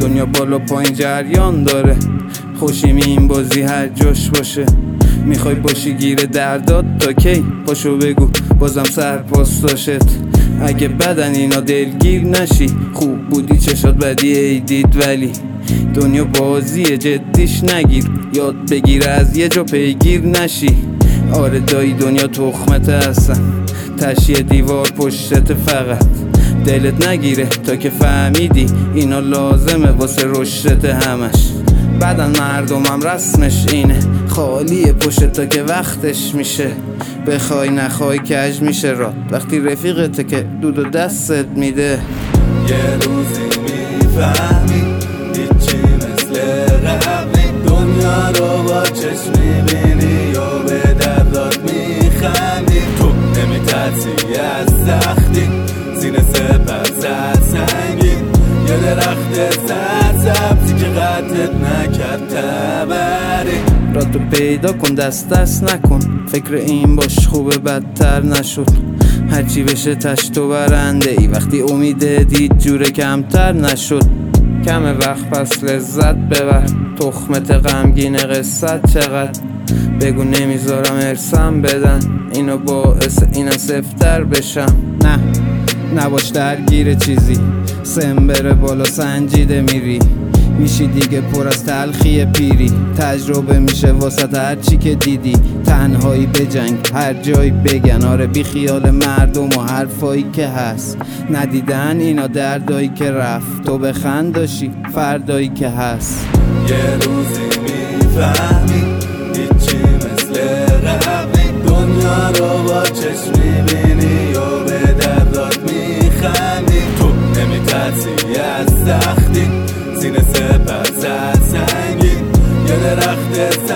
دنیا بالا پایین جریان داره، خوشیم این بازی هر جاش باشه. میخوای باشی گیر دردات تا کی؟ پاشو بگو بازم سرپاس داشت. اگه بدن اینا دلگیر نشی، خوب بودی چشات بدی ای دید، ولی دنیا بازیه جدیش نگیر. یاد بگیر از یه جا پیگیر نشی. آره دایی دنیا تخمت هستن، تشیه دیوار پشتت فقط دلت نگیره تا که فهمیدی اینا لازمه واسه رشدت همش. بدن مردمم رسمش اینه، خالیه پشت تا که وقتش میشه. بخوای نخوای کج میشه رات وقتی رفیقته که دود و دستت میده. یه روزی میفهمی هیچی مثل قبلی، دنیا رو با چشم میبینی و به دردات میخندی. تو نمیترسی از سختی، سینه سپر سنگین، یه درخت سرسبزی که قطعت نکرد تبری. راتو پیدا کن دست نکن، فکر این باش خوبه بدتر نشد. هرچی بشه تشت و برنده ای، وقتی امید دید جوره کمتر نشد. کم وقت پس لذت ببر، تخمت غمگین قصت چقدر. بگو نمیذارم ارسم بدن، اینو باعث اینا سفتر بشم. نه نباش درگیر چیزی، سم بره بالا سنجیده میری. میشی دیگه پر از تلخی پیری، تجربه میشه واسه هر چی که دیدی. تنهایی بجنگ هر جایی بگن، آره بی خیال مردم و حرفایی که هست. ندیدن اینا دردایی که رفت، تو بخند داشی فردایی که هست. یه روزی میفهمی هیچی مثل قبلی، دنیا رو با چشم میبینی و به دردات میخندی. تو نمیترسی از سختی، سینه سپر سنگین، یه درخت